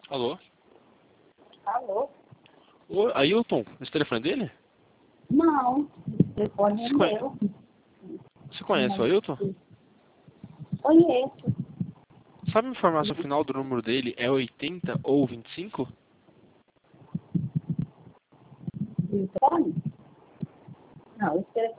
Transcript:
Alô? Alô? Ô, Ailton, esse telefone é dele? Não, o telefone é meu. Você conhece o Ailton? Conheço. Sabe me informar se o final do número dele é 80 ou 25? Telefone? Não, esse telefone